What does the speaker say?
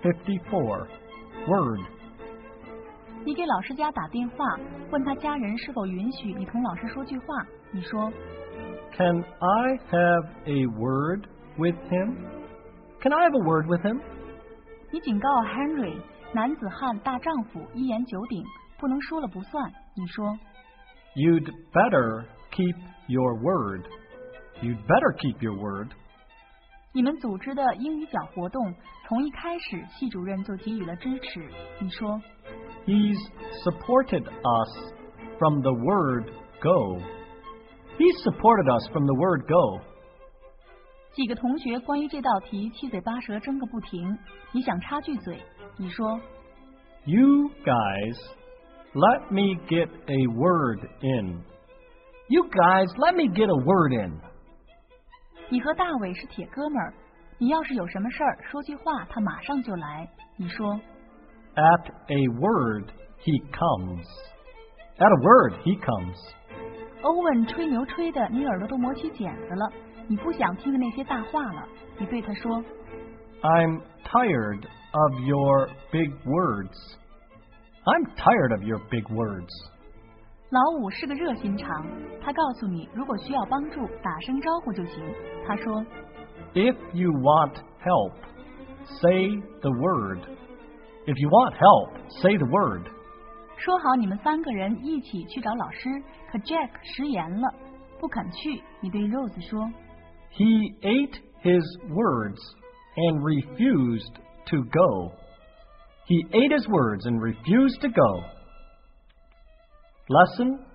54. Word. 你给老师家打电话，问他家人是否允许你同老师说句话。你说 Can I have a word with him? Can I have a word with him? 你警告 Henry， 男子汉大丈夫，一言九鼎，不能说了不算。你说 You'd better keep your word. You'd better keep your word. 你们组织的英语角活动，从一开始系主任就给予了支持。你说 He's supported us from the word go. He's supported us from the word go. 几个同学关于这道题七嘴八舌争个不停，你想插句嘴，你说 You guys, let me get a word in. You guys, let me get a word in. 你和大伟是铁哥们儿，你要是有什么事儿说句话，他马上就来。你说 At a word, he comes. At a word, he comes. 欧文吹牛吹的你耳朵都磨起茧子了，你不想听的那些大话了。你对他说 I'm tired of your big words. I'm tired of your big words. 老五是个热心肠，他告诉你如果需要帮助，打声招呼就行。他说 If you want help, say the word. If you want help, say the word. 说好你们3个人一起去找老师，可 Jack 食言了，不肯去。你对 Rose 说 He ate his words and refused to go. He ate his words and refused to go. Lesson